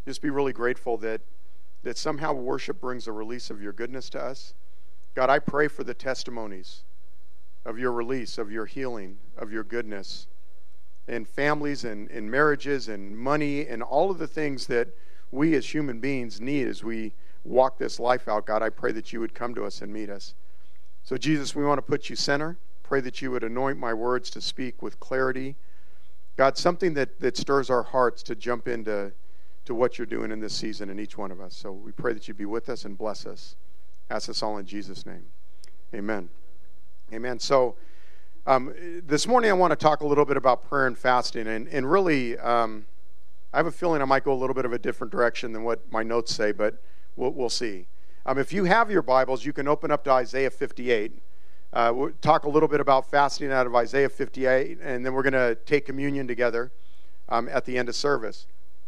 Just be really grateful that somehow worship brings a release of your goodness to us. God, I pray for the testimonies of your release, of your healing, of your goodness, in families and in marriages and money and all of the things that we as human beings need as we walk this life out. God, I pray that you would come to us and meet us. So Jesus, we want to put you center. Pray that you would anoint my words to speak with clarity. God, something that stirs our hearts to jump into what you're doing in this season in each one of us. So we pray that you be with us and bless us. Ask us all in Jesus' name. Amen. Amen. So this morning I want to talk a little bit about prayer and fasting. And really, I have a feeling I might go a little bit of a different direction than what my notes say, but we'll see. If you have your Bibles, you can open up to Isaiah 58. We'll talk a little bit about fasting out of Isaiah 58, and then we're going to take communion together at the end of service.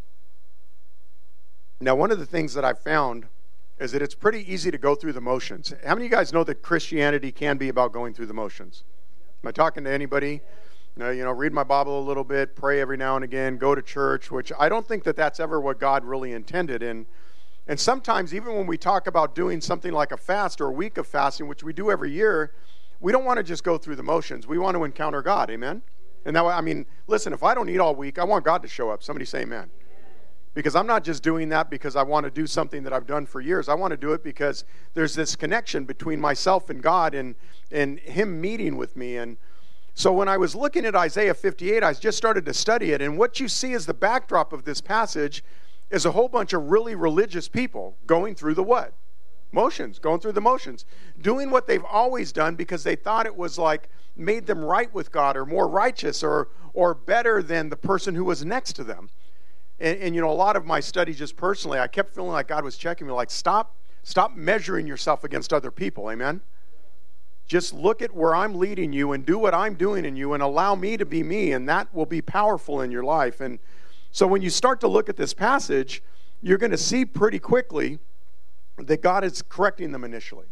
Now, one of the things that I've found is that it's pretty easy to go through the motions. How many of you guys know that Christianity can be about going through the motions? Am I talking to anybody? Read my Bible a little bit, pray every now and again, go to church, which I don't think that that's ever what God really intended. And sometimes, even when we talk about doing something like a fast or a week of fasting, which we do every year, we don't want to just go through the motions. We want to encounter God, amen? And that, listen, if I don't eat all week, I want God to show up. Somebody say amen. Because I'm not just doing that because I want to do something that I've done for years. I want to do it because there's this connection between myself and God and Him meeting with me. And so when I was looking at Isaiah 58, I just started to study it. And what you see as the backdrop of this passage is a whole bunch of really religious people going through the what? Motions, going through the motions. Doing what they've always done because they thought it was like made them right with God or more righteous or better than the person who was next to them. And a lot of my study just personally, I kept feeling like God was checking me, like, stop measuring yourself against other people, amen? Just look at where I'm leading you and do what I'm doing in you and allow me to be me, and that will be powerful in your life. And so when you start to look at this passage, you're going to see pretty quickly that God is correcting them initially.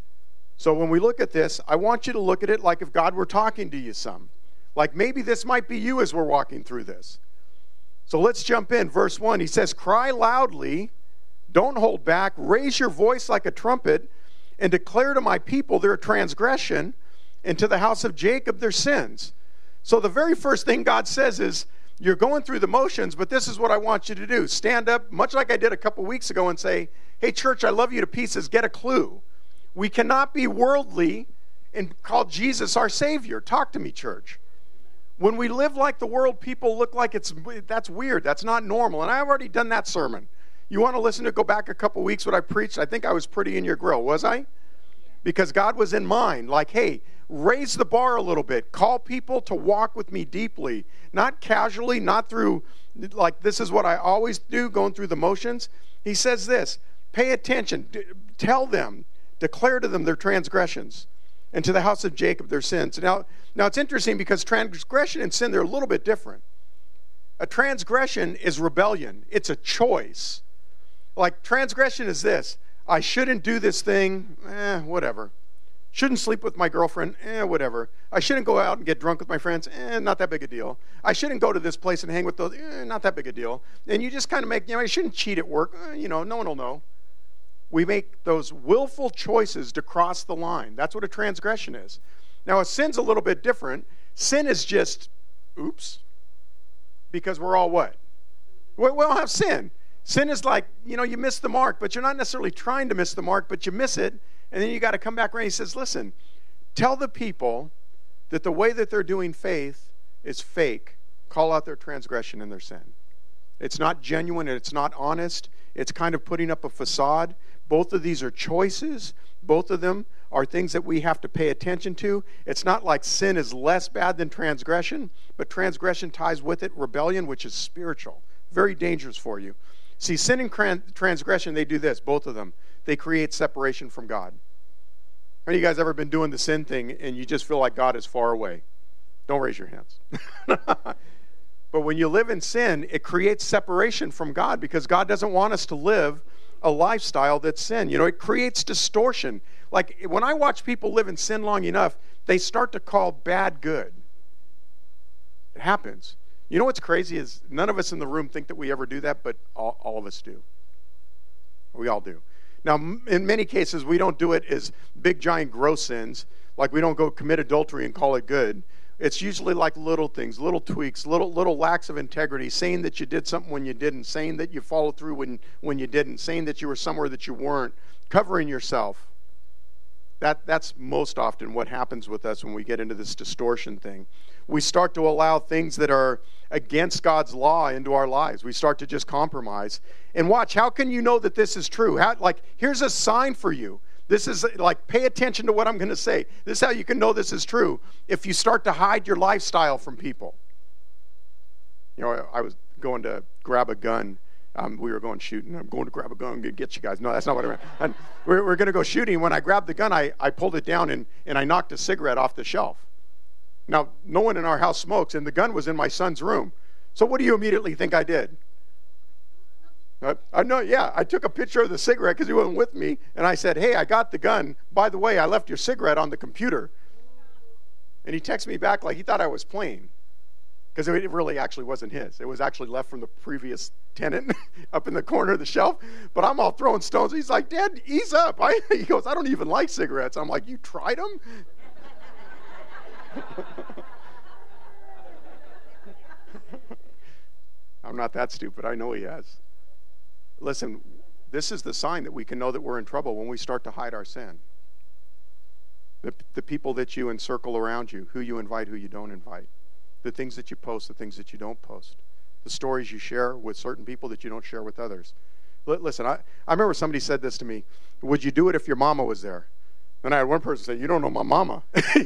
So when we look at this, I want you to look at it like if God were talking to you some. Like maybe this might be you as we're walking through this. So let's jump in. Verse 1, he says, "Cry loudly, don't hold back, raise your voice like a trumpet, and declare to my people their transgression, and to the house of Jacob their sins." So the very first thing God says is, you're going through the motions, but this is what I want you to do. Stand up, much like I did a couple weeks ago, and say, "Hey, church, I love you to pieces. Get a clue. We cannot be worldly and call Jesus our Savior." Talk to me, church. When we live like the world, people look like that's weird. That's not normal. And I've already done that sermon. You want to listen to it? Go back a couple weeks what I preached. I think I was pretty in your grill, was I? Because God was in mind. Like, hey, raise the bar a little bit. Call people to walk with me deeply. Not casually, not through, like, this is what I always do, going through the motions. He says this, pay attention. Tell them, declare to them their transgressions, and to the house of Jacob their sins. Now it's interesting because transgression and sin, they're a little bit different. A transgression is rebellion. It's a choice. Like transgression is this: I shouldn't do this thing, whatever. Shouldn't sleep with my girlfriend, whatever. I shouldn't go out and get drunk with my friends, not that big a deal. I shouldn't go to this place and hang with those, not that big a deal. And you just kind of make, I shouldn't cheat at work, no one will know. We make those willful choices to cross the line. That's what a transgression is. Now, a sin's a little bit different. Sin is just, oops, because we're all what? We all have sin. Sin is like, you miss the mark, but you're not necessarily trying to miss the mark, but you miss it, and then you got to come back around. He says, listen, tell the people that the way that they're doing faith is fake. Call out their transgression and their sin. It's not genuine, and it's not honest. It's kind of putting up a facade. Both of these are choices. Both of them are things that we have to pay attention to. It's not like sin is less bad than transgression, but transgression ties with it rebellion, which is spiritual. Very dangerous for you. See, sin and transgression, they do this, both of them. They create separation from God. Have you guys ever been doing the sin thing and you just feel like God is far away? Don't raise your hands. But when you live in sin, it creates separation from God because God doesn't want us to live a lifestyle that's sin. It creates distortion. Like when I watch people live in sin long enough, they start to call bad good. It happens. You know what's crazy is none of us in the room think that we ever do that, but all of us do. We all do. Now, in many cases, we don't do it as big, giant, gross sins. Like we don't go commit adultery and call it good. It's usually like little things, little tweaks, little lacks of integrity, saying that you did something when you didn't, saying that you followed through when you didn't, saying that you were somewhere that you weren't, covering yourself. That's most often what happens with us when we get into this distortion thing. We start to allow things that are against God's law into our lives. We start to just compromise. And watch, how can you know that this is true? Here's a sign for you. This is like, pay attention to what I'm going to say. This is how you can know this is true. If you start to hide your lifestyle from people. You know, I was going to grab a gun. We were going shooting. I'm going to grab a gun and get you guys. No, that's not what I meant. We're going to go shooting. When I grabbed the gun, I pulled it down and I knocked a cigarette off the shelf. Now, no one in our house smokes, and the gun was in my son's room. So what do you immediately think I did? I took a picture of the cigarette because he wasn't with me, and I said, hey, I got the gun. By the way, I left your cigarette on the computer. And he texted me back like he thought I was playing, because it really actually wasn't his. It was actually left from the previous tenant up in the corner of the shelf. But I'm all throwing stones. He's like, Dad, ease up. He goes, I don't even like cigarettes. I'm like, you tried them? I'm not that stupid. I know he has. Listen, this is the sign that we can know that we're in trouble when we start to hide our sin. The people that you encircle around you, who you invite, who you don't invite. The things that you post, the things that you don't post. The stories you share with certain people that you don't share with others. Listen, I remember somebody said this to me, would you do it if your mama was there? And I had one person say, you don't know my mama.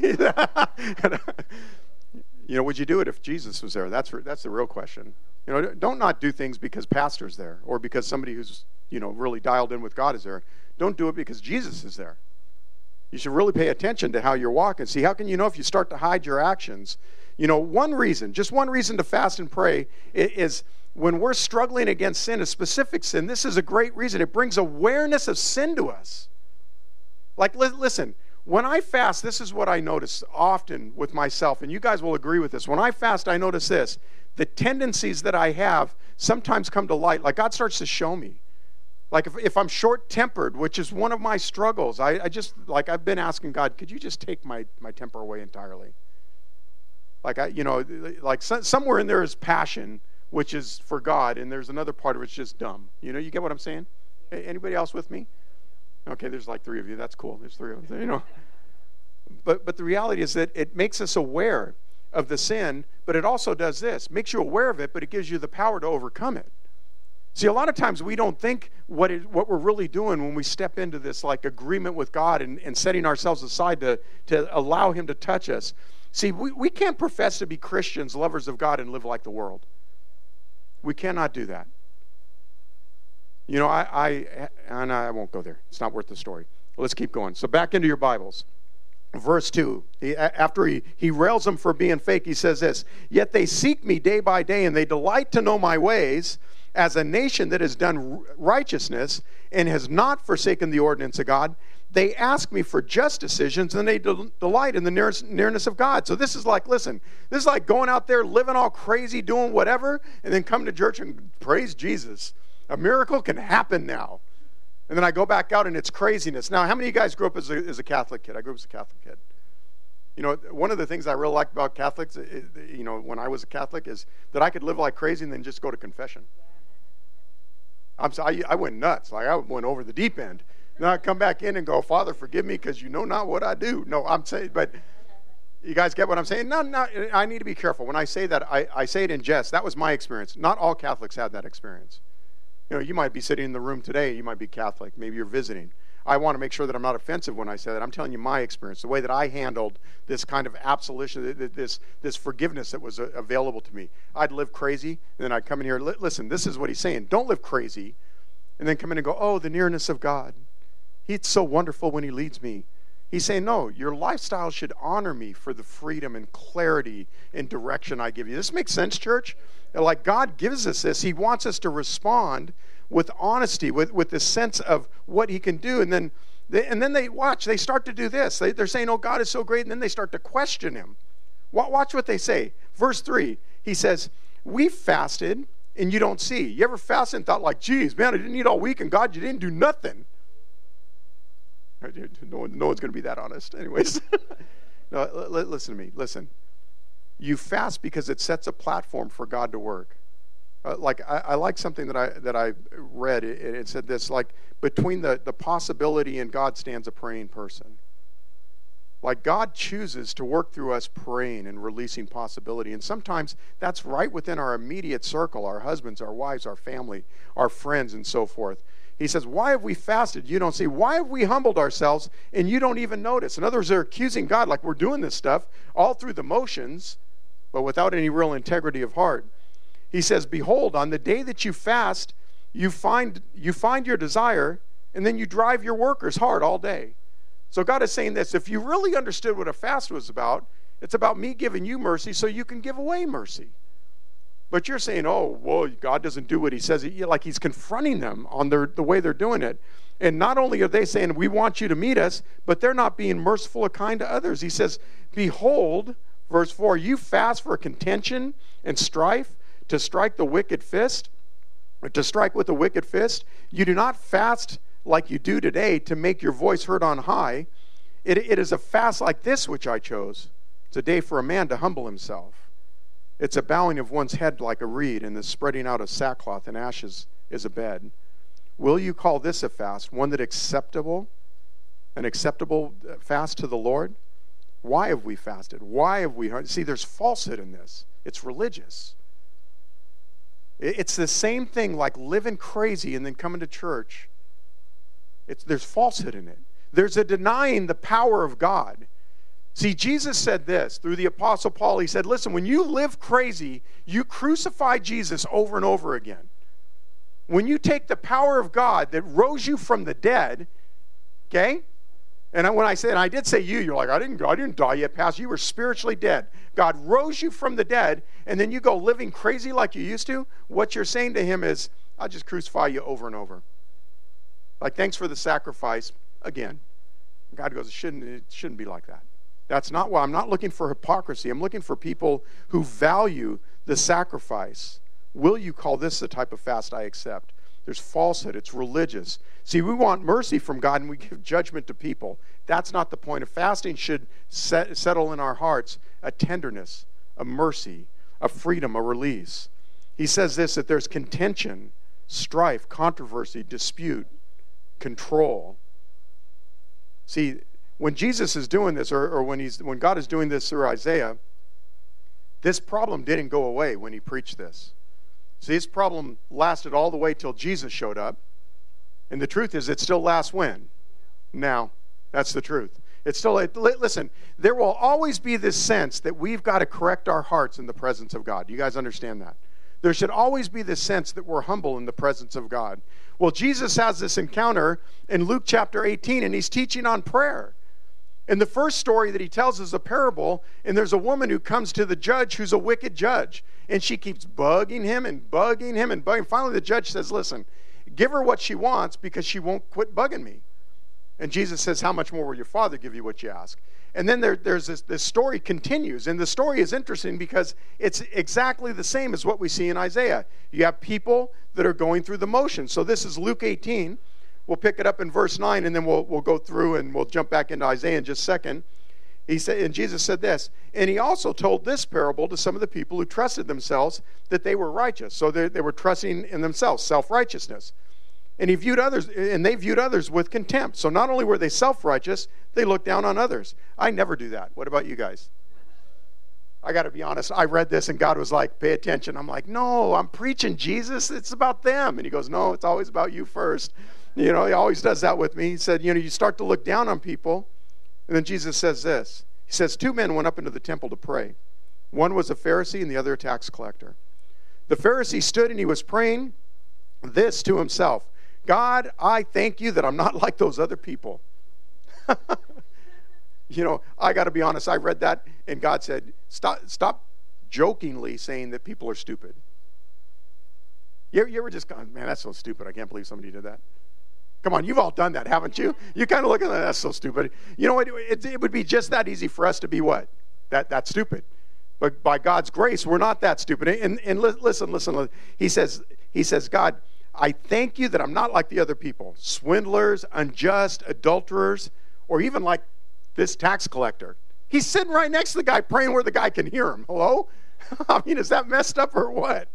You know, would you do it if Jesus was there? That's the real question. You know, don't not do things because pastor's there or because somebody who's, you know, really dialed in with God is there. Don't do it because Jesus is there. You should really pay attention to how you're walking. See, how can you know if you start to hide your actions? You know, just one reason to fast and pray is when we're struggling against sin, a specific sin. This is a great reason. It brings awareness of sin to us. Like, listen, when I fast, this is what I notice often with myself, and you guys will agree with this. When I fast, I notice this. The tendencies that I have sometimes come to light. Like, God starts to show me. Like, if I'm short-tempered, which is one of my struggles, I've been asking God, could you just take my temper away entirely? Somewhere in there is passion, which is for God, and there's another part of it's just dumb. You know, you get what I'm saying? Anybody else with me? Okay, there's like 3 of you. That's cool. There's 3 of us, you know. But the reality is that it makes us aware of the sin, but it also does this. Makes you aware of it, but it gives you the power to overcome it. See, a lot of times we don't think what we're really doing when we step into this like agreement with God and setting ourselves aside to allow Him to touch us. See, we can't profess to be Christians, lovers of God, and live like the world. We cannot do that. You know, I won't go there. It's not worth the story. Let's keep going. So back into your Bibles. Verse 2, after he rails them for being fake, he says this, yet they seek me day by day, and they delight to know my ways, as a nation that has done righteousness and has not forsaken the ordinance of God. They ask me for just decisions, and they delight in the nearness of God. So this is like, listen, this is like going out there, living all crazy, doing whatever, and then come to church and praise Jesus. A miracle can happen now. And then I go back out and it's craziness. Now, how many of you guys grew up as a Catholic kid? I grew up as a Catholic kid. You know, one of the things I really liked about Catholics, you know, when I was a Catholic, is that I could live like crazy and then just go to confession. I went nuts. Like, I went over the deep end. Then I'd come back in and go, Father, forgive me because you know not what I do. No, I'm saying, but you guys get what I'm saying? No, I need to be careful. When I say that, I say it in jest. That was my experience. Not all Catholics had that experience. You know, you might be sitting in the room today. You might be Catholic. Maybe you're visiting. I want to make sure that I'm not offensive when I say that. I'm telling you my experience, the way that I handled this kind of absolution, this forgiveness that was available to me. I'd live crazy, and then I'd come in here. Listen, this is what he's saying. Don't live crazy, and then come in and go, oh, the nearness of God. He's so wonderful when he leads me. He's saying, no, your lifestyle should honor me for the freedom and clarity and direction I give you. This makes sense, church? Like, God gives us this. He wants us to respond with honesty, with the sense of what he can do. And then they start to do this. They're saying, oh, God is so great. And then they start to question him. Watch what they say. Verse 3, he says, we fasted and you don't see. You ever fasted and thought like, geez, man, I didn't eat all week and God, you didn't do nothing. No one's going to be that honest. Anyways, no, listen to me. Listen. You fast because it sets a platform for God to work. I like something that I read. It said this, like, between the possibility and God stands a praying person. Like, God chooses to work through us praying and releasing possibility. And sometimes that's right within our immediate circle, our husbands, our wives, our family, our friends, and so forth. He says, why have we fasted? You don't see. Why have we humbled ourselves and you don't even notice? In other words, they're accusing God like we're doing this stuff all through the motions, but without any real integrity of heart. He says, behold, on the day that you fast, you find your desire, and then you drive your workers hard all day. So God is saying this, if you really understood what a fast was about, it's about me giving you mercy so you can give away mercy. But you're saying, oh, well, God doesn't do what he says. Like he's confronting them on the way they're doing it. And not only are they saying, we want you to meet us, but they're not being merciful or kind to others. He says, behold, verse 4, you fast for contention and strife, to strike the wicked fist, or to strike with a wicked fist. You do not fast like you do today to make your voice heard on high. It is a fast like this which I chose. It's a day for a man to humble himself. It's a bowing of one's head like a reed, and the spreading out of sackcloth and ashes is a bed. Will you call this a fast, one that an acceptable fast to the Lord? Why have we fasted? Why have we... See, there's falsehood in this. It's religious. It's the same thing like living crazy and then coming to church. There's falsehood in it. There's a denying the power of God. See, Jesus said this through the Apostle Paul. He said, listen, when you live crazy, you crucify Jesus over and over again. When you take the power of God that rose you from the dead, okay? And when I said, and I did say you're like, I didn't die yet, Pastor. You were spiritually dead. God rose you from the dead, and then you go living crazy like you used to. What you're saying to him is, I'll just crucify you over and over. Like, thanks for the sacrifice again. God goes, it shouldn't be like that. That's not why. I'm not looking for hypocrisy. I'm looking for people who value the sacrifice. Will you call this the type of fast I accept? There's falsehood. It's religious. See, we want mercy from God and we give judgment to people. That's not the point of fasting. Should settle in our hearts a tenderness, a mercy, a freedom, a release. He says this, that there's contention, strife, controversy, dispute, control. See, when Jesus is doing this, or when God is doing this through Isaiah, this problem didn't go away when he preached this. See, this problem lasted all the way till Jesus showed up. And the truth is, it still lasts when? Now. That's the truth. It's still, listen, there will always be this sense that we've got to correct our hearts in the presence of God. Do you guys understand that? There should always be this sense that we're humble in the presence of God. Well, Jesus has this encounter in Luke chapter 18, and he's teaching on prayer. And the first story that he tells is a parable, and there's a woman who comes to the judge who's a wicked judge. And she keeps bugging him and bugging him and bugging. Finally, the judge says, listen, give her what she wants because she won't quit bugging me. And Jesus says, how much more will your Father give you what you ask? And then there's this story continues. And the story is interesting because it's exactly the same as what we see in Isaiah. You have people that are going through the motions. So this is Luke 18. We'll pick it up in verse 9, and then we'll go through and we'll jump back into Isaiah in just a second. He said, and Jesus said this, and he also told this parable to some of the people who trusted themselves that they were righteous. So they were trusting in themselves, self-righteousness. And they viewed others with contempt. So not only were they self-righteous, they looked down on others. I never do that. What about you guys? I got to be honest. I read this and God was like, pay attention. I'm like, no, I'm preaching Jesus. It's about them. And he goes, no, it's always about you first. He always does that with me. He said, you start to look down on people. And then Jesus says this. He says, 2 men went up into the temple to pray. One was a Pharisee and the other a tax collector. The Pharisee stood and he was praying this to himself. God, I thank you that I'm not like those other people. I got to be honest. I read that and God said, stop jokingly saying that people are stupid. You ever just gone, man, that's so stupid. I can't believe somebody did that. Come on, you've all done that, haven't you? You kind of look at that, that's so stupid. You know what? It would be just that easy for us to be what? That stupid. But by God's grace, we're not that stupid. And listen. He says, God, I thank you that I'm not like the other people, swindlers, unjust, adulterers, or even like this tax collector. He's sitting right next to the guy praying where the guy can hear him. Hello? I mean, is that messed up or what?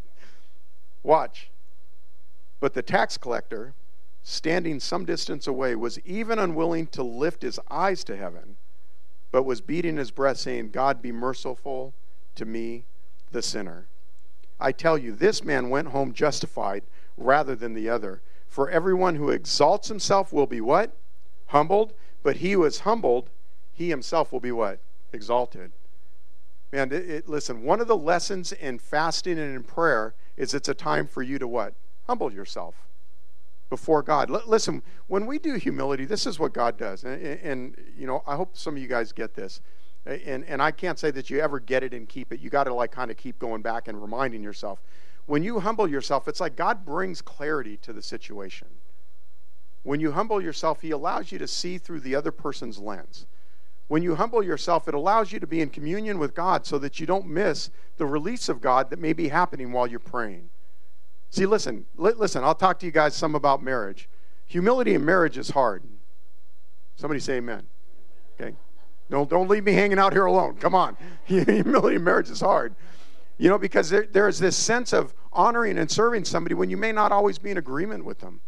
Watch. But the tax collector, standing some distance away, was even unwilling to lift his eyes to heaven, but was beating his breast, saying, God, be merciful to me, the sinner. I tell you, this man went home justified rather than the other. For everyone who exalts himself will be what? Humbled. But he who is humbled, he himself will be what? Exalted. Man, listen, one of the lessons in fasting and in prayer is it's a time for you to what? Humble yourself before God. Listen, when we do humility, this is what God does. And you know, I hope some of you guys get this. And I can't say that you ever get it and keep it. You got to like kind of keep going back and reminding yourself. When you humble yourself, it's like God brings clarity to the situation. When you humble yourself, he allows you to see through the other person's lens. When you humble yourself, it allows you to be in communion with God so that you don't miss the release of God that may be happening while you're praying. See, listen, I'll talk to you guys some about marriage. Humility in marriage is hard. Somebody say amen. Okay. Don't leave me hanging out here alone. Come on. Humility in marriage is hard. You know, because there is this sense of honoring and serving somebody when you may not always be in agreement with them.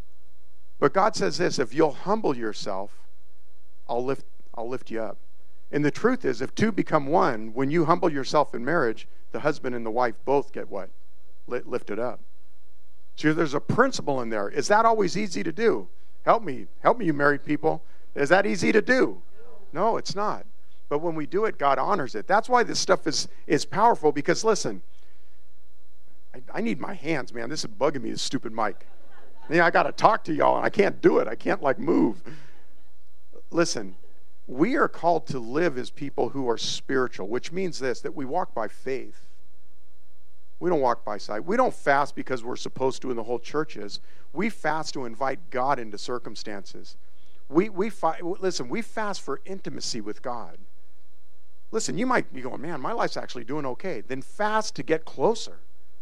But God says this, if you'll humble yourself, I'll lift you up. And the truth is, if two become one, when you humble yourself in marriage, the husband and the wife both get what? Lifted up. So there's a principle in there. Is that always easy to do? Help me, you married people. Is that easy to do? No, it's not. But when we do it, God honors it. That's why this stuff is powerful, because listen, I need my hands, man. This is bugging me, this stupid mic. I got to talk to y'all, and I can't do it. I can't move. Listen, we are called to live as people who are spiritual, which means this, that we walk by faith. We don't walk by sight. We don't fast because we're supposed to, and the whole church is. We fast to invite God into circumstances. We fast for intimacy with God. Listen, you might be going, man, my life's actually doing okay. Then fast to get closer.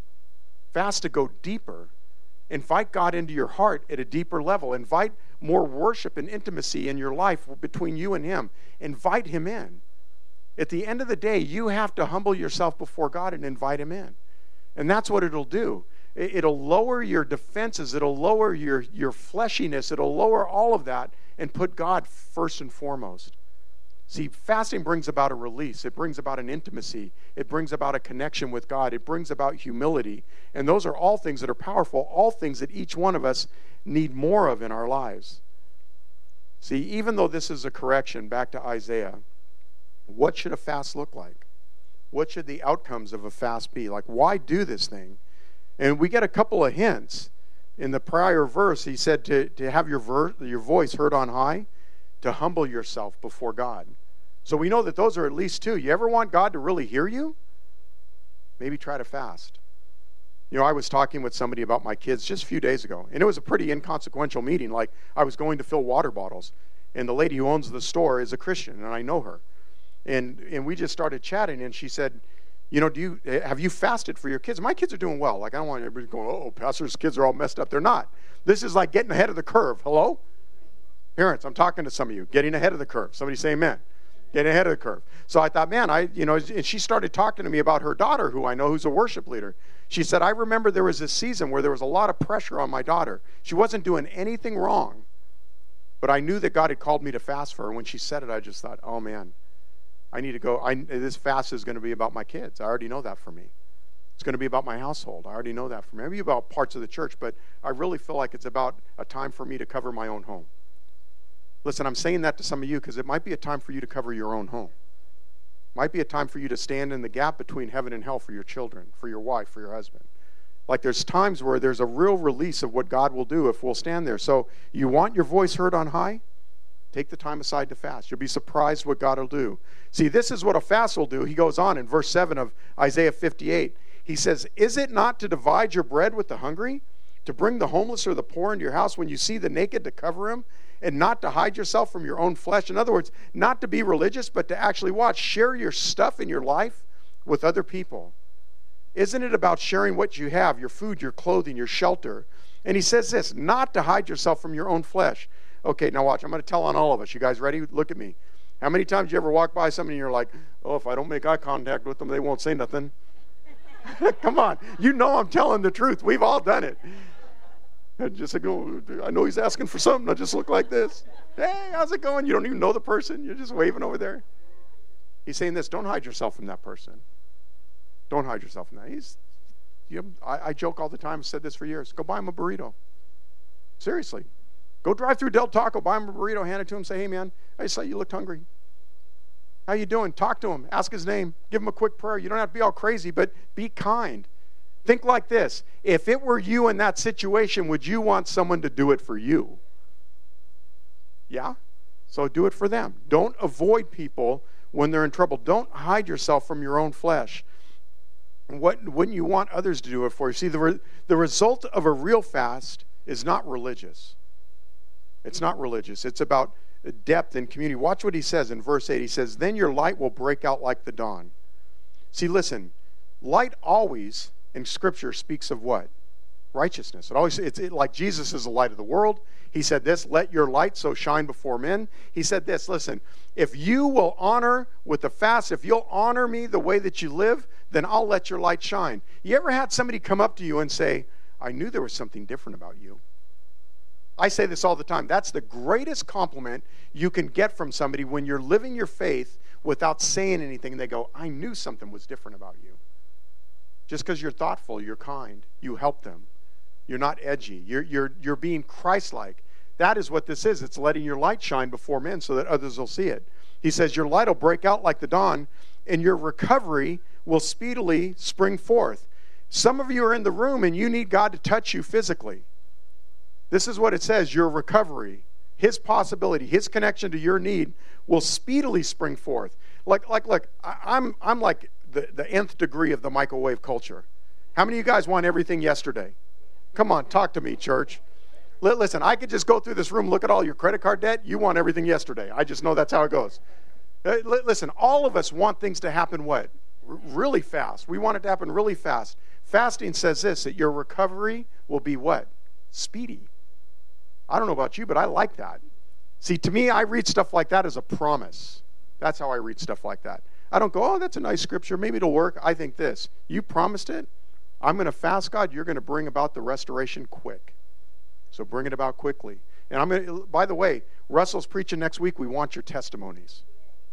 Fast to go deeper. Invite God into your heart at a deeper level. Invite more worship and intimacy in your life between you and him. Invite him in. At the end of the day, you have to humble yourself before God and invite him in. And that's what it'll do. It'll lower your defenses. It'll lower your fleshiness. It'll lower all of that and put God first and foremost. See, fasting brings about a release. It brings about an intimacy. It brings about a connection with God. It brings about humility. And those are all things that are powerful, all things that each one of us need more of in our lives. See, even though this is a correction, back to Isaiah, what should a fast look like? What should the outcomes of a fast be? Like, why do this thing? And we get a couple of hints. In the prior verse, he said to have your voice heard on high, to humble yourself before God. So we know that those are at least two. You ever want God to really hear you? Maybe try to fast. You know, I was talking with somebody about my kids just a few days ago, and it was a pretty inconsequential meeting. Like, I was going to fill water bottles, and the lady who owns the store is a Christian, and I know her. And we just started chatting, and she said, you know, have you fasted for your kids? My kids are doing well. Like, I don't want everybody going, oh, pastor's kids are all messed up. They're not. This is like getting ahead of the curve. Hello? Parents, I'm talking to some of you. Getting ahead of the curve. Somebody say amen. Getting ahead of the curve. So I thought, man, and she started talking to me about her daughter, who I know who's a worship leader. She said, I remember there was this season where there was a lot of pressure on my daughter. She wasn't doing anything wrong, but I knew that God had called me to fast for her. When she said it, I just thought, oh, man, I need to go. This fast is going to be about my kids. I already know that for me. It's going to be about my household. I already know that for me. Maybe about parts of the church, but I really feel like it's about a time for me to cover my own home. Listen, I'm saying that to some of you because it might be a time for you to cover your own home. Might be a time for you to stand in the gap between heaven and hell for your children, for your wife, for your husband. Like, there's times where there's a real release of what God will do if we'll stand there. So you want your voice heard on high? Take the time aside to fast. You'll be surprised what God will do. See, this is what a fast will do. He goes on in verse 7 of Isaiah 58. He says, is it not to divide your bread with the hungry, to bring the homeless or the poor into your house when you see the naked, to cover him, and not to hide yourself from your own flesh? In other words, not to be religious, but to actually share your stuff in your life with other people? Isn't it about sharing what you have, your food, your clothing, your shelter? And he says this, not to hide yourself from your own flesh. Okay, now watch. I'm going to tell on all of us. You guys ready? Look at me. How many times you ever walk by somebody and you're like, oh, if I don't make eye contact with them, they won't say nothing? Come on. You know I'm telling the truth. We've all done it. And just like, oh, I know he's asking for something. I just look like this. Hey, how's it going? You don't even know the person. You're just waving over there. He's saying this, don't hide yourself from that person. Don't hide yourself from that. I joke all the time. I've said this for years. Go buy him a burrito. Seriously. Go drive through Del Taco, buy him a burrito, hand it to him, say, hey, man, I saw you looked hungry. How you doing? Talk to him. Ask his name. Give him a quick prayer. You don't have to be all crazy, but be kind. Think like this. If it were you in that situation, would you want someone to do it for you? Yeah? So do it for them. Don't avoid people when they're in trouble. Don't hide yourself from your own flesh. Wouldn't you want others to do it for you? See, the result of a real fast is not religious. It's not religious. It's about depth and community. Watch what he says in verse 8. He says, then your light will break out like the dawn. See, listen, light always in Scripture speaks of what? Righteousness. It's like Jesus is the light of the world. He said this, let your light so shine before men. He said this, listen, if you will honor with the fast, if you'll honor me the way that you live, then I'll let your light shine. You ever had somebody come up to you and say, I knew there was something different about you? I say this all the time. That's the greatest compliment you can get from somebody when you're living your faith without saying anything. They go, I knew something was different about you. Just because you're thoughtful, you're kind, you help them. You're not edgy. You're being Christ-like. That is what this is. It's letting your light shine before men so that others will see it. He says your light will break out like the dawn, and your recovery will speedily spring forth. Some of you are in the room, and you need God to touch you physically. This is what it says, your recovery, his possibility, his connection to your need will speedily spring forth. Look, I'm like the nth degree of the microwave culture. How many of you guys want everything yesterday? Come on, talk to me, church. Listen, I could just go through this room, look at all your credit card debt. You want everything yesterday. I just know that's how it goes. Listen, all of us want things to happen what? Really fast. We want it to happen really fast. Fasting says this, that your recovery will be what? Speedy. I don't know about you, but I like that. See, to me, I read stuff like that as a promise. That's how I read stuff like that. I don't go, oh, that's a nice scripture. Maybe it'll work. I think this. You promised it. I'm going to fast, God. You're going to bring about the restoration quick. So bring it about quickly. And by the way, Russell's preaching next week. We want your testimonies.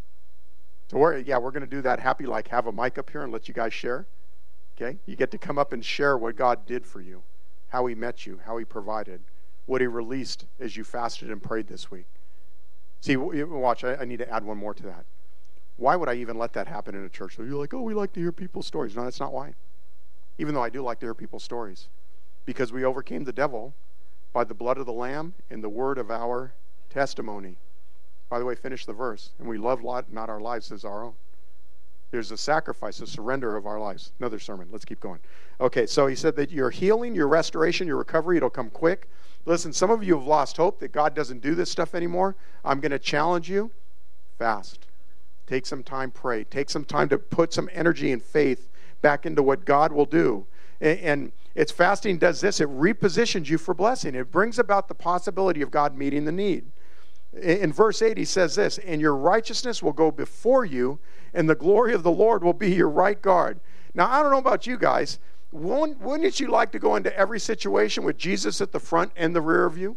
So we're going to do that. Happy, have a mic up here and let you guys share. Okay? You get to come up and share what God did for you, how he met you, how he provided, what he released as you fasted and prayed this week. See, watch, I need to add one more to that. Why would I even let that happen in a church? So you're like, oh, we like to hear people's stories. No, that's not why. Even though I do like to hear people's stories. Because we overcame the devil by the blood of the Lamb and the word of our testimony. By the way, finish the verse. And we love not our lives as our own. There's a sacrifice, a surrender of our lives. Another sermon. Let's keep going. Okay, so he said that your healing, your restoration, your recovery, it'll come quick. Listen, some of you have lost hope that God doesn't do this stuff anymore. I'm going to challenge you. Fast. Take some time, pray. Take some time to put some energy and faith back into what God will do. And it's fasting does this. It repositions you for blessing. It brings about the possibility of God meeting the need. In verse 8, he says this, and your righteousness will go before you, and the glory of the Lord will be your right guard. Now, I don't know about you guys. Wouldn't you like to go into every situation with Jesus at the front and the rear of you?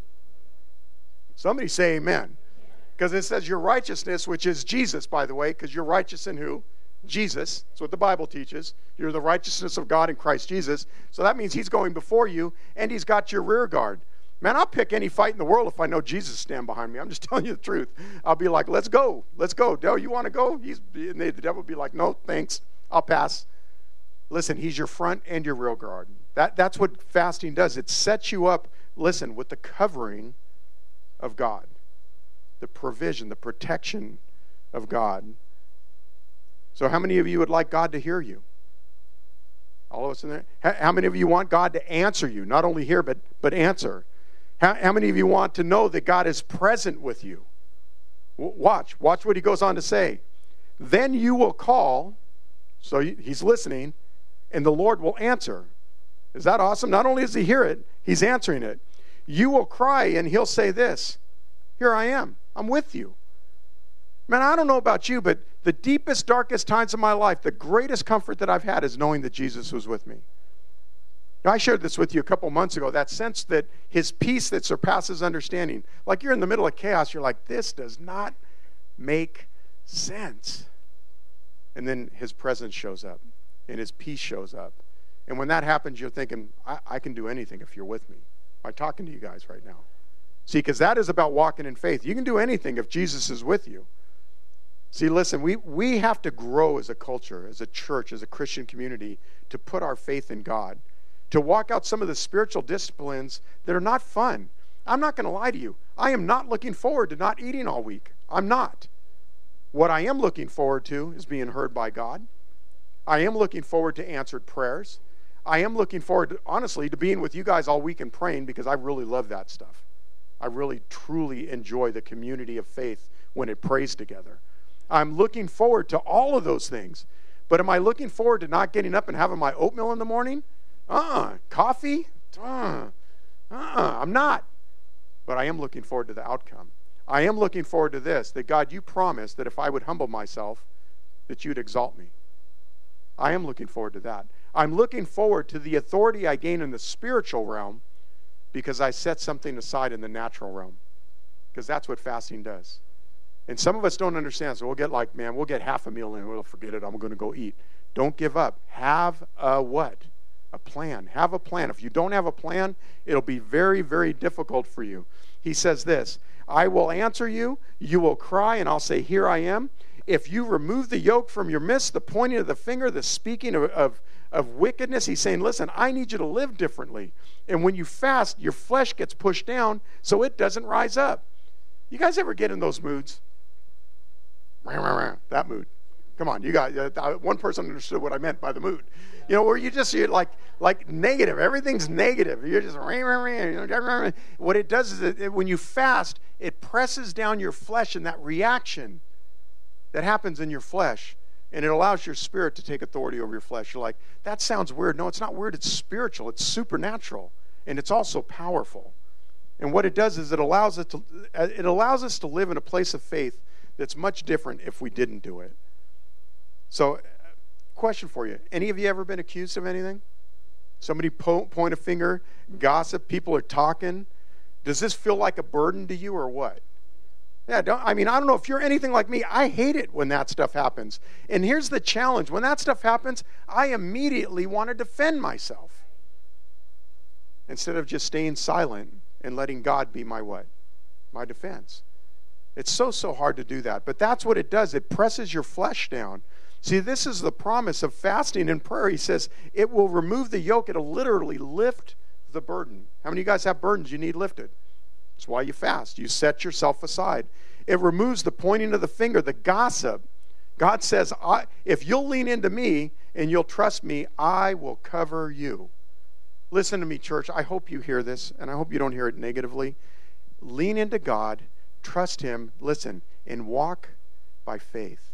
Somebody say amen. Because it says your righteousness, which is Jesus, by the way, because you're righteous in who? Jesus. That's what the Bible teaches. You're the righteousness of God in Christ Jesus. So that means he's going before you, and he's got your rear guard. Man, I'll pick any fight in the world if I know Jesus stand behind me. I'm just telling you the truth. I'll be like, let's go. Let's go. Devil, you want to go? And the devil will be like, no, thanks. I'll pass. Listen, he's your front and your rear guard. That's what fasting does. It sets you up, listen, with the covering of God. The provision, the protection of God. So how many of you would like God to hear you? All of us in there? How many of you want God to answer you? Not only hear, but answer. How many of you want to know that God is present with you? Watch what he goes on to say. Then you will call. So he's listening, and the Lord will answer. Is that awesome? Not only does he hear it, he's answering it. You will cry, and he'll say this, here I am. I'm with you. Man, I don't know about you, but the deepest, darkest times of my life, the greatest comfort that I've had is knowing that Jesus was with me. Now, I shared this with you a couple months ago, that sense that his peace that surpasses understanding. Like you're in the middle of chaos, you're like, this does not make sense. And then his presence shows up, and his peace shows up. And when that happens, you're thinking, I can do anything if you're with me. I'm talking to you guys right now. See, because that is about walking in faith. You can do anything if Jesus is with you. See, listen, we have to grow as a culture, as a church, as a Christian community, to put our faith in God, to walk out some of the spiritual disciplines that are not fun. I'm not going to lie to you. I am not looking forward to not eating all week. I'm not. What I am looking forward to is being heard by God. I am looking forward to answered prayers. I am looking forward, to, honestly, to being with you guys all week and praying, because I really love that stuff. I really, truly enjoy the community of faith when it prays together. I'm looking forward to all of those things. But am I looking forward to not getting up and having my oatmeal in the morning? Coffee? I'm not. But I am looking forward to the outcome. I am looking forward to this, that God, you promised that if I would humble myself, that you'd exalt me. I am looking forward to that. I'm looking forward to the authority I gain in the spiritual realm because I set something aside in the natural realm. Because that's what fasting does. And some of us don't understand, so we'll get half a meal in, we'll forget it, I'm going to go eat. Don't give up. Have a what? A plan. Have a plan. If you don't have a plan, it'll be very, very difficult for you. He says this, I will answer you, you will cry, and I'll say, here I am. If you remove the yoke from your midst, the pointing of the finger, the speaking of wickedness, he's saying, listen, I need you to live differently. And when you fast, your flesh gets pushed down so it doesn't rise up. You guys ever get in those moods? That mood. Come on, you guys. One person understood what I meant by the mood. You know, where you're like negative. Everything's negative. You're just what it does is when you fast, it presses down your flesh, and that reaction that happens in your flesh, and it allows your spirit to take authority over your flesh. You're like, that sounds weird. No, it's not weird. It's spiritual. It's supernatural, and it's also powerful. And what it does is it allows us to live in a place of faith that's much different if we didn't do it. So, question for you. Any of you ever been accused of anything? Somebody point a finger, gossip, people are talking. Does this feel like a burden to you or what? Yeah, I don't know if you're anything like me. I hate it when that stuff happens. And here's the challenge. When that stuff happens, I immediately want to defend myself. Instead of just staying silent and letting God be my what? My defense. It's so hard to do that. But that's what it does. It presses your flesh down. See, this is the promise of fasting and prayer. He says it will remove the yoke. It'll literally lift the burden. How many of you guys have burdens you need lifted? That's why you fast. You set yourself aside. It removes the pointing of the finger, the gossip. God says, if you'll lean into me and you'll trust me, I will cover you. Listen to me, church. I hope you hear this, and I hope you don't hear it negatively. Lean into God. Trust him, listen, and walk by faith.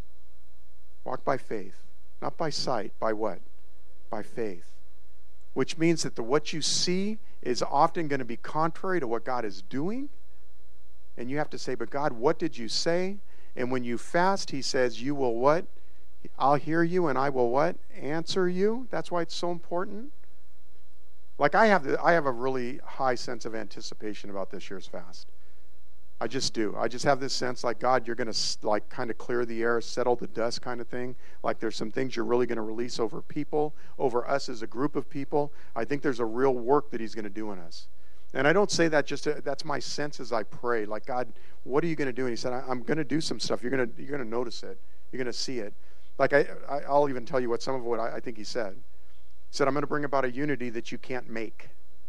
Walk by faith. Not by sight. By what? By faith. Which means that what you see is often going to be contrary to what God is doing. And you have to say, but God, what did you say? And when you fast, he says, you will what? I'll hear you and I will what? Answer you. That's why it's so important. Like I have a really high sense of anticipation about this year's fast. I just do. I just have this sense like, God, you're going to like kind of clear the air, settle the dust kind of thing. Like there's some things you're really going to release over people, over us as a group of people. I think there's a real work that he's going to do in us. And I don't say that that's my sense as I pray. Like, God, what are you going to do? And he said, I'm going to do some stuff. You're going to notice it. You're going to see it. Like I'll even tell you some of what I think he said. He said, I'm going to bring about a unity that you can't make.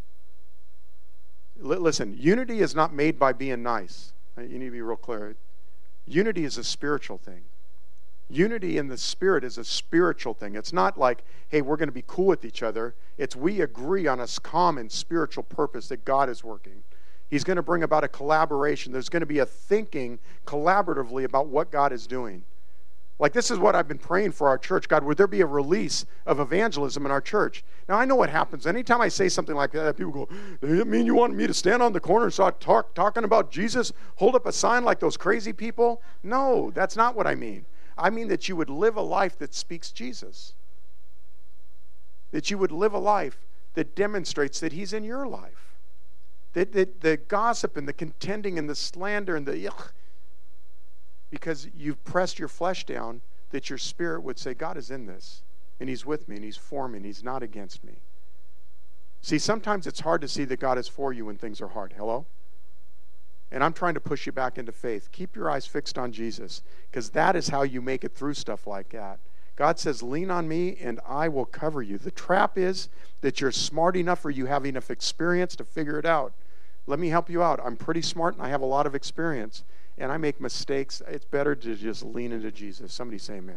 Listen, unity is not made by being nice. You need to be real clear. Unity is a spiritual thing. Unity in the Spirit is a spiritual thing. It's not like, hey, we're going to be cool with each other. It's we agree on a common spiritual purpose that God is working. He's going to bring about a collaboration. There's going to be a thinking collaboratively about what God is doing. Like, this is what I've been praying for our church. God, would there be a release of evangelism in our church? Now, I know what happens. Anytime I say something like that, people go, does it mean you want me to stand on the corner and start talking about Jesus? Hold up a sign like those crazy people? No, that's not what I mean. I mean that you would live a life that speaks Jesus. That you would live a life that demonstrates that he's in your life. That the gossip and the contending and the slander and the yuck, because you've pressed your flesh down, that your spirit would say, God is in this, and he's with me, and he's for me, and he's not against me. See, sometimes it's hard to see that God is for you when things are hard. Hello? And I'm trying to push you back into faith. Keep your eyes fixed on Jesus, because that is how you make it through stuff like that. God says, lean on me, and I will cover you. The trap is that you're smart enough or you have enough experience to figure it out. Let me help you out. I'm pretty smart, and I have a lot of experience. And I make mistakes. It's better to just lean into Jesus. Somebody say amen.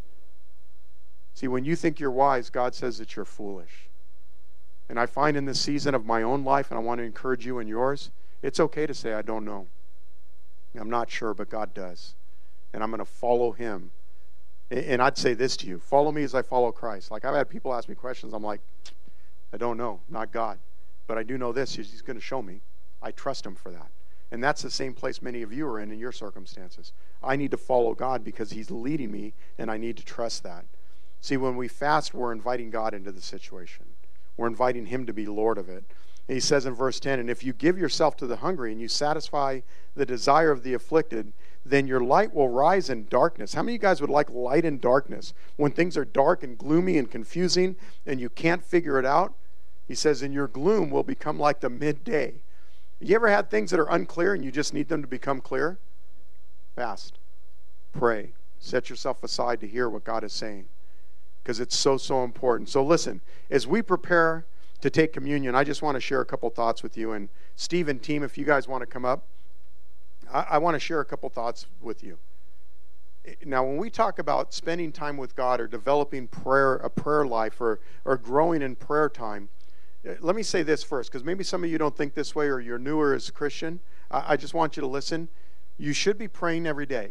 See, when you think you're wise, God says that you're foolish. And I find in this season of my own life, and I want to encourage you in yours, it's okay to say, I don't know. I'm not sure, but God does. And I'm going to follow him. And I'd say this to you, follow me as I follow Christ. Like, I've had people ask me questions. I'm like, I don't know, not God. But I do know this, he's going to show me. I trust him for that. And that's the same place many of you are in your circumstances. I need to follow God because he's leading me, and I need to trust that. See, when we fast, we're inviting God into the situation. We're inviting him to be Lord of it. And he says in verse 10, and if you give yourself to the hungry and you satisfy the desire of the afflicted, then your light will rise in darkness. How many of you guys would like light in darkness? When things are dark and gloomy and confusing and you can't figure it out, he says, and your gloom will become like the midday. You ever had things that are unclear and you just need them to become clear? Fast. Pray. Set yourself aside to hear what God is saying, because it's so important. So listen, as we prepare to take communion, I just want to share a couple thoughts with you. And Steve and team, if you guys want to come up, I want to share a couple thoughts with you. Now, when we talk about spending time with God or developing a prayer life or growing in prayer time, let me say this first, because maybe some of you don't think this way or you're newer as a Christian. I just want you to listen. You should be praying every day.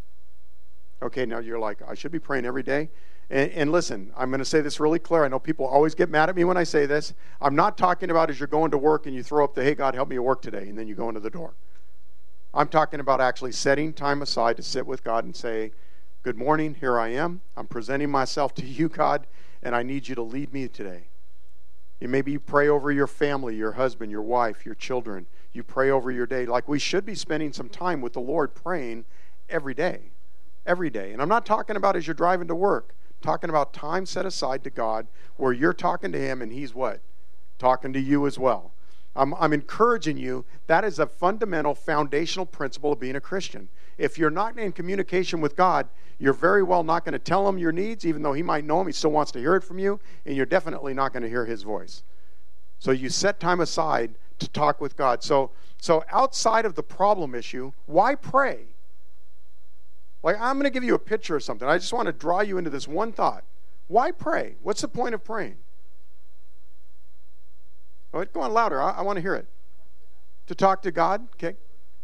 Okay, now you're like, I should be praying every day? And listen, I'm going to say this really clear. I know people always get mad at me when I say this. I'm not talking about as you're going to work and you throw up the, hey, God, help me at work today, and then you go into the door. I'm talking about actually setting time aside to sit with God and say, good morning, here I am. I'm presenting myself to you, God, and I need you to lead me today. Maybe you pray over your family, your husband, your wife, your children. You pray over your day. Like, we should be spending some time with the Lord praying every day. Every day. And I'm not talking about as you're driving to work. I'm talking about time set aside to God where you're talking to him and he's what? Talking to you as well. I'm encouraging you. That is a fundamental, foundational principle of being a Christian. If you're not in communication with God, you're very well not going to tell him your needs, even though he might know them. He still wants to hear it from you, and you're definitely not going to hear his voice. So you set time aside to talk with God. So outside of the problem issue, why pray? Like, I'm going to give you a picture of something. I just want to draw you into this one thought. Why pray? What's the point of praying? Go on louder. I want to hear it. To talk to God, okay?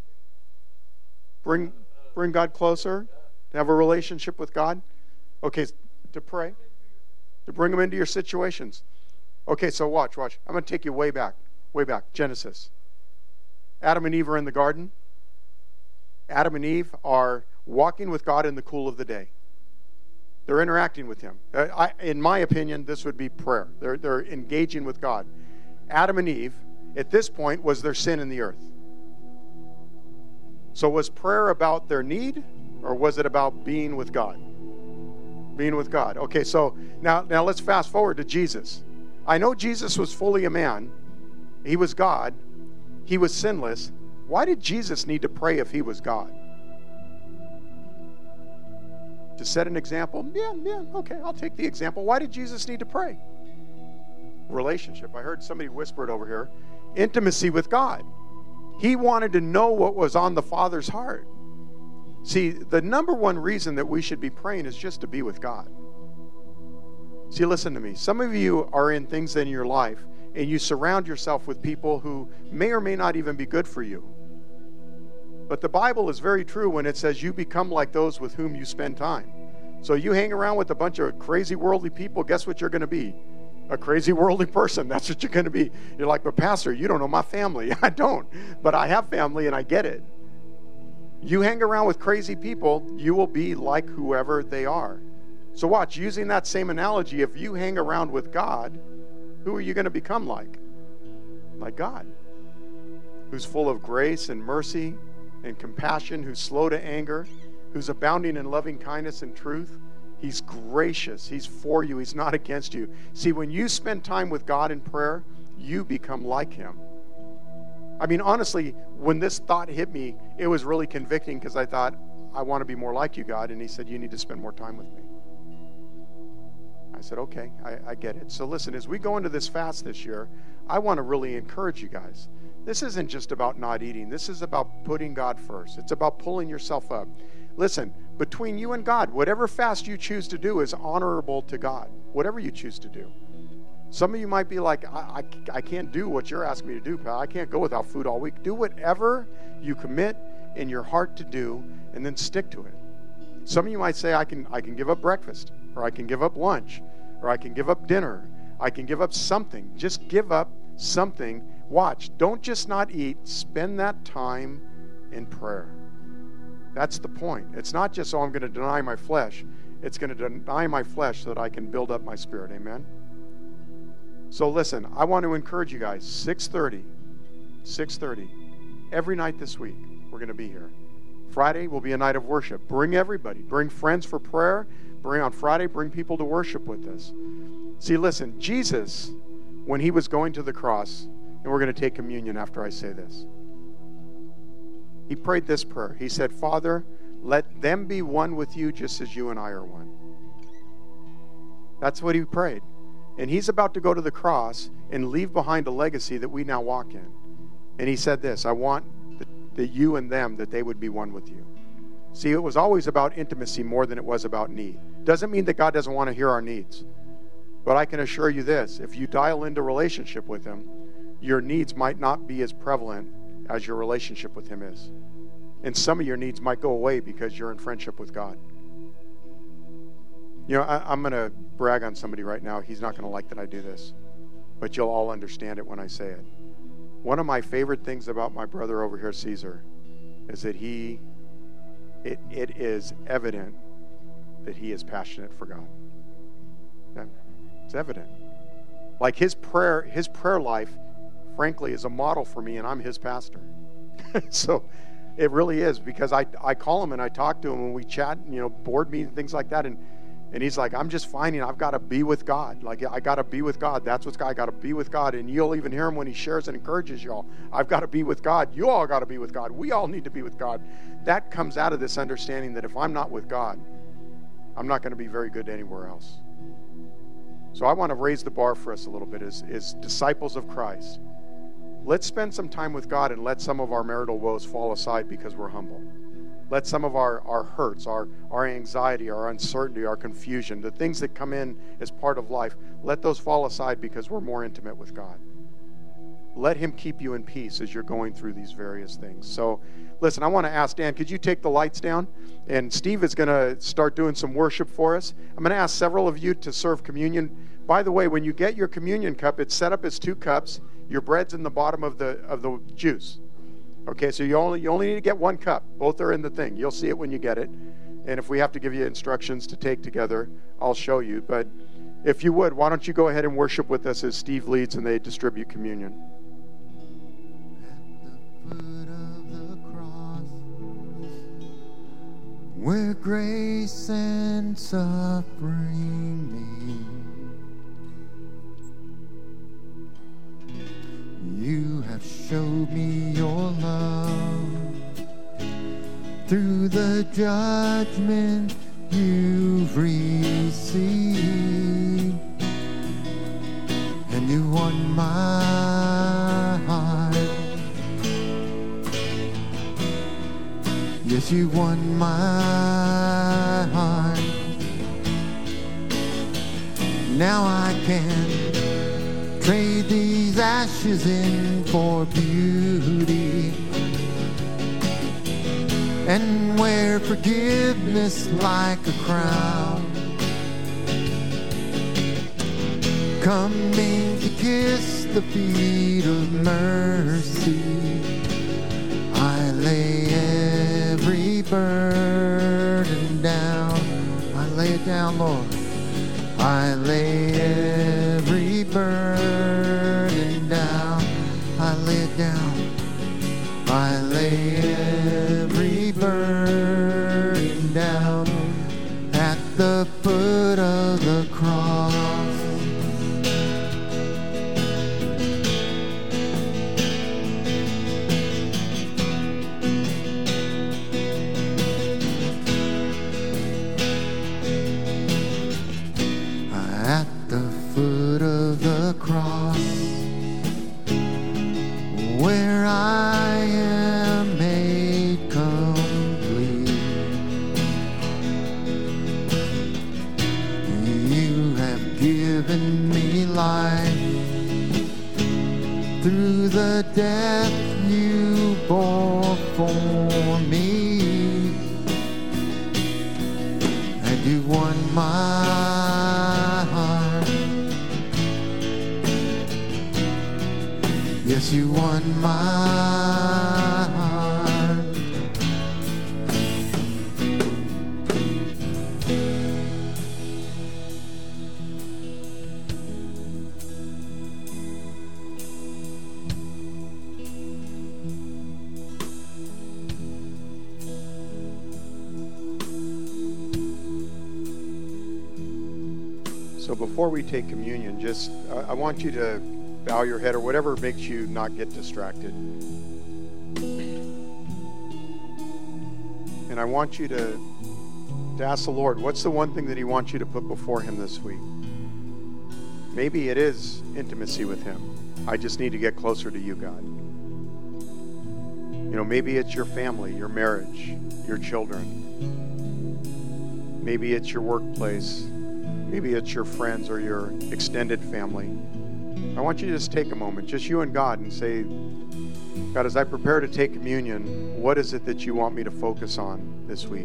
Bring God closer. To have a relationship with God. Okay, to pray. To bring him into your situations. Okay, so watch. I'm going to take you way back. Genesis. Adam and Eve are in the garden. Adam and Eve are walking with God in the cool of the day. They're interacting with him. In my opinion, this would be prayer. They're engaging with God. Adam and Eve, at this point, was their sin in the earth. So was prayer about their need, or was it about being with God? Being with God. Okay, so now let's fast forward to Jesus. I know Jesus was fully a man. He was God. He was sinless. Why did Jesus need to pray if he was God? To set an example? Yeah, okay, I'll take the example. Why did Jesus need to pray? Relationship. I heard somebody whisper it over here. Intimacy with God. He wanted to know what was on the Father's heart. See, the number one reason that we should be praying is just to be with God. See, listen to me. Some of you are in things in your life, and you surround yourself with people who may or may not even be good for you. But the Bible is very true when it says you become like those with whom you spend time. So you hang around with a bunch of crazy worldly people, guess what you're going to be? A crazy worldly person. That's what you're going to be. You're like, but Pastor, you don't know my family. I don't, but I have family and I get it. You hang around with crazy people, you will be like whoever they are. So watch, using that same analogy, if you hang around with God, who are you going to become like? Like God, who's full of grace and mercy and compassion, who's slow to anger, who's abounding in loving kindness and truth. He's gracious. He's for you. He's not against you. See, when you spend time with God in prayer, you become like him. I mean, honestly, when this thought hit me, it was really convicting because I thought, I want to be more like you, God. And he said, you need to spend more time with me. I said, okay, I get it. So listen, as we go into this fast this year, I want to really encourage you guys. This isn't just about not eating. This is about putting God first. It's about pulling yourself up. Listen, between you and God, whatever fast you choose to do is honorable to God. Whatever you choose to do. Some of you might be like, I can't do what you're asking me to do, pal. I can't go without food all week. Do whatever you commit in your heart to do, and then stick to it. Some of you might say, I can give up breakfast, or I can give up lunch, or I can give up dinner. I can give up something. Just give up something. Watch. Don't just not eat. Spend that time in prayer. That's the point. It's not just, I'm going to deny my flesh. It's going to deny my flesh so that I can build up my spirit. Amen? So listen, I want to encourage you guys, 6:30, every night this week, we're going to be here. Friday will be a night of worship. Bring everybody. Bring friends for prayer. On Friday, bring people to worship with us. See, listen, Jesus, when he was going to the cross, and we're going to take communion after I say this, he prayed this prayer. He said, Father, let them be one with you just as you and I are one. That's what he prayed. And he's about to go to the cross and leave behind a legacy that we now walk in. And he said this, I want that you and them, that they would be one with you. See, it was always about intimacy more than it was about need. Doesn't mean that God doesn't want to hear our needs. But I can assure you this, if you dial into relationship with him, your needs might not be as prevalent as your relationship with him is. And some of your needs might go away because you're in friendship with God. You know, I'm going to brag on somebody right now. He's not going to like that I do this. But you'll all understand it when I say it. One of my favorite things about my brother over here, Caesar, is that it is evident that he is passionate for God. Yeah, it's evident. Like his prayer life, frankly, is a model for me, and I'm his pastor. So it really is, because I call him and I talk to him and we chat, board meetings, things like that, and he's like, I'm just finding I've got to be with God. Like, I got to be with God. That's what's I got to be with God. And you'll even hear him when he shares and encourages y'all. I've got to be with God. You all got to be with God. We all need to be with God. That comes out of this understanding that if I'm not with God, I'm not going to be very good anywhere else. So I want to raise the bar for us a little bit as disciples of Christ. Let's spend some time with God and let some of our marital woes fall aside because we're humble. Let some of our hurts, our anxiety, our uncertainty, our confusion, the things that come in as part of life, let those fall aside because we're more intimate with God. Let him keep you in peace as you're going through these various things. So, listen, I want to ask Dan, could you take the lights down? And Steve is going to start doing some worship for us. I'm going to ask several of you to serve communion. By the way, when you get your communion cup, it's set up as 2 cups. Your bread's in the bottom of the juice. Okay, so you only need to get 1 cup. Both are in the thing. You'll see it when you get it. And if we have to give you instructions to take together, I'll show you. But if you would, why don't you go ahead and worship with us as Steve leads and they distribute communion. At the foot of the cross, where grace and suffering meet, you have showed me your love through the judgment you've received, and you won my heart. Yes, you won my heart. Now I can trade these ashes in for beauty and wear forgiveness like a crown. Coming to kiss the feet of mercy, I lay every burden down. I lay it down, Lord. I lay every burden down. I lay it down. I lay every burden down at the foot of the cross. At the foot of the cross, where I am made complete, you have given me life through the death you bore for me, and you won my heart. Yes, you won my heart. So before we take communion, just I want you to bow your head or whatever makes you not get distracted. And I want you to ask the Lord, what's the one thing that he wants you to put before him this week? Maybe it is intimacy with him. I just need to get closer to you, God. You know, maybe it's your family, your marriage, your children. Maybe it's your workplace. Maybe it's your friends or your extended family. I want you to just take a moment, just you and God, and say, God, as I prepare to take communion, what is it that you want me to focus on this week?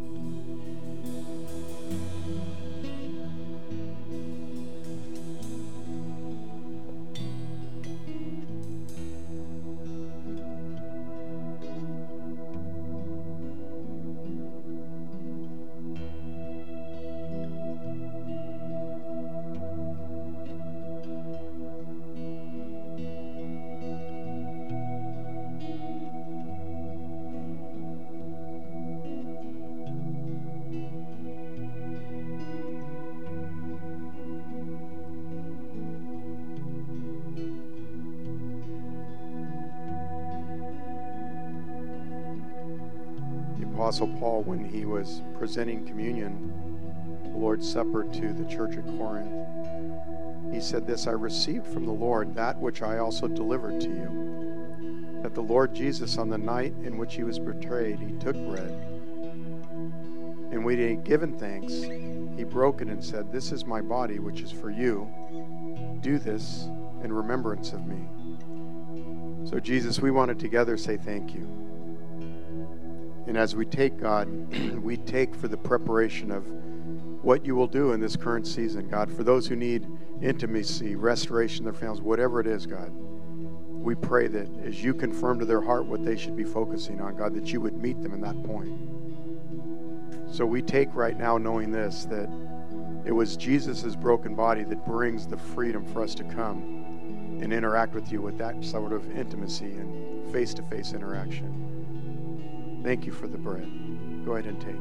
Apostle Paul, when he was presenting communion, the Lord's Supper, to the church at Corinth, he said this, I received from the Lord that which I also delivered to you, that the Lord Jesus, on the night in which he was betrayed, he took bread, and when he had given thanks, he broke it and said, this is my body, which is for you. Do this in remembrance of me. So Jesus, we want to together say thank you. And as we take, God, we take for the preparation of what you will do in this current season, God. For those who need intimacy, restoration of their families, whatever it is, God, we pray that as you confirm to their heart what they should be focusing on, God, that you would meet them in that point. So we take right now knowing this, that it was Jesus' broken body that brings the freedom for us to come and interact with you with that sort of intimacy and face-to-face interaction. Thank you for the bread. Go ahead and take.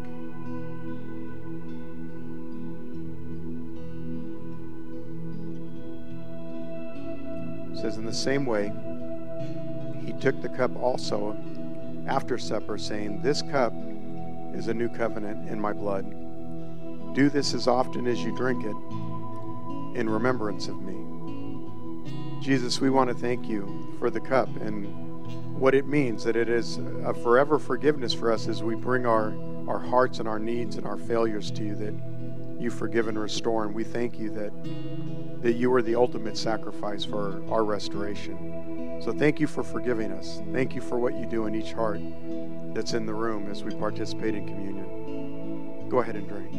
It says, in the same way, he took the cup also after supper, saying, this cup is a new covenant in my blood. Do this as often as you drink it in remembrance of me. Jesus, we want to thank you for the cup and what it means, that it is a forever forgiveness for us as we bring our hearts and our needs and our failures to you, that you forgive and restore. And we thank you that you are the ultimate sacrifice for our restoration. So thank you for forgiving us. Thank you for what you do in each heart that's in the room as we participate in communion. Go ahead and drink.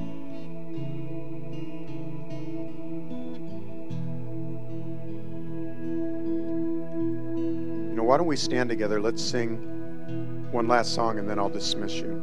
You know, why don't we stand together? Let's sing one last song and then I'll dismiss you.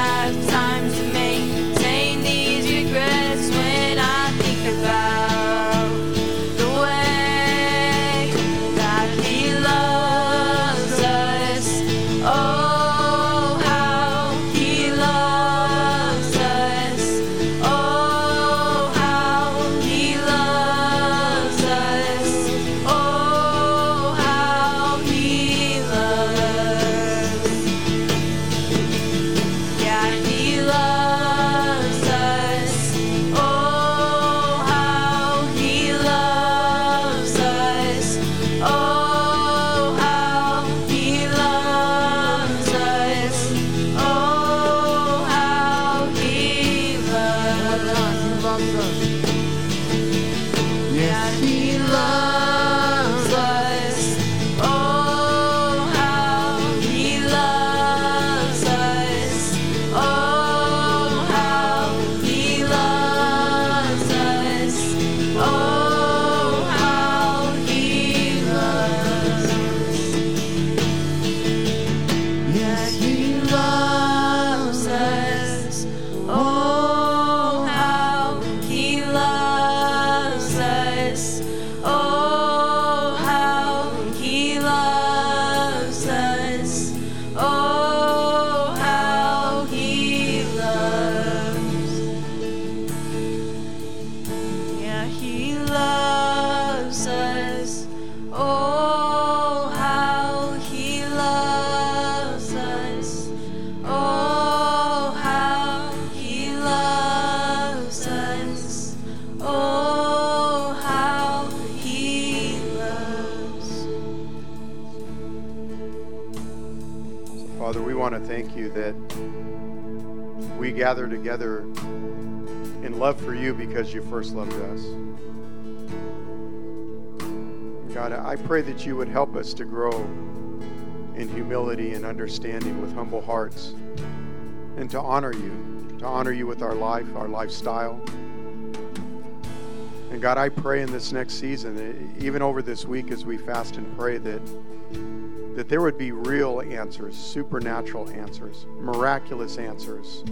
Maintain these regrets when I think about Father, we want to thank you that we gather together in love for you because you first loved us. God, I pray that you would help us to grow in humility and understanding with humble hearts and to honor you with our life, our lifestyle. And God, I pray in this next season, even over this week as we fast and pray, that there would be real answers, supernatural answers, miraculous answers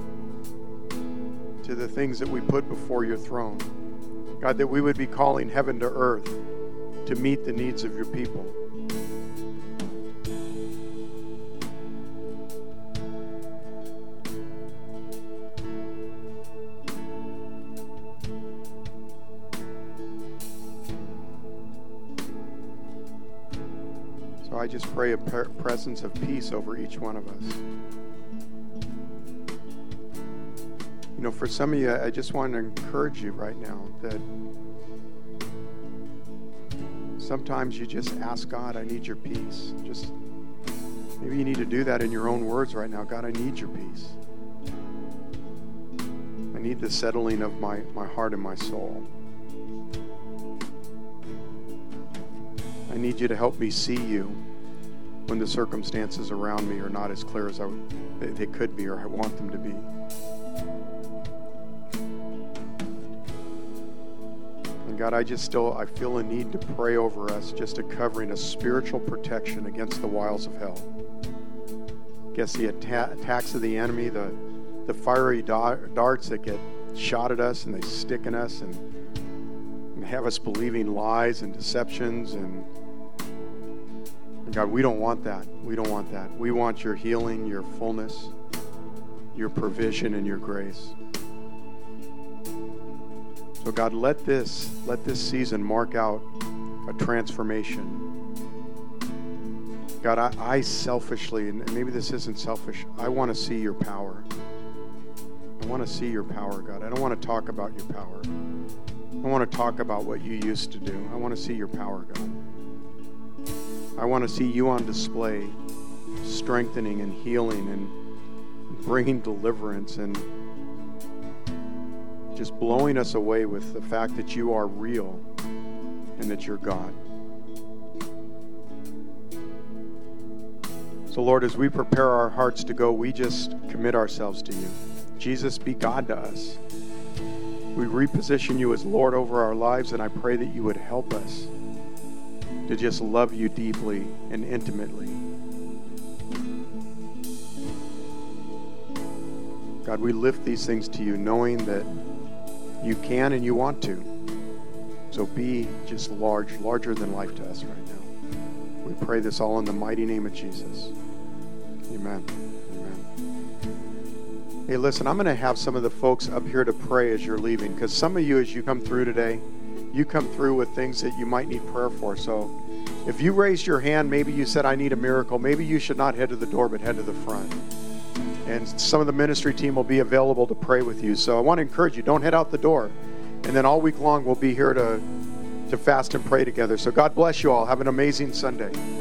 to the things that we put before your throne. God, that we would be calling heaven to earth to meet the needs of your people. So I just pray a presence of peace over each one of us. You know, for some of you, I just want to encourage you right now that sometimes you just ask God, I need your peace. Just maybe you need to do that in your own words right now. God, I need your peace. I need the settling of my heart and my soul. I need you to help me see you when the circumstances around me are not as clear as they could be or I want them to be. And God, I feel a need to pray over us, just a covering, a spiritual protection against the wiles of hell. Against the attacks of the enemy, the fiery darts that get shot at us and they stick in us and have us believing lies and deceptions. And God, we don't want that. We don't want that. We want your healing, your fullness, your provision, and your grace. So God, let this season mark out a transformation. God, I selfishly, and maybe this isn't selfish, I want to see your power. I want to see your power, God. I don't want to talk about your power. I want to talk about what you used to do. I want to see your power, God. I want to see you on display, strengthening and healing and bringing deliverance and just blowing us away with the fact that you are real and that you're God. So Lord, as we prepare our hearts to go, we just commit ourselves to you. Jesus, be God to us. We reposition you as Lord over our lives, and I pray that you would help us to just love you deeply and intimately. God, we lift these things to you, knowing that you can and you want to. So be just larger than life to us right now. We pray this all in the mighty name of Jesus. Amen. Amen. Hey, listen, I'm going to have some of the folks up here to pray as you're leaving, because some of you, as you come through today, you come through with things that you might need prayer for. So if you raised your hand, maybe you said, I need a miracle, maybe you should not head to the door, but head to the front. And some of the ministry team will be available to pray with you. So I want to encourage you, don't head out the door. And then all week long, we'll be here to fast and pray together. So God bless you all. Have an amazing Sunday.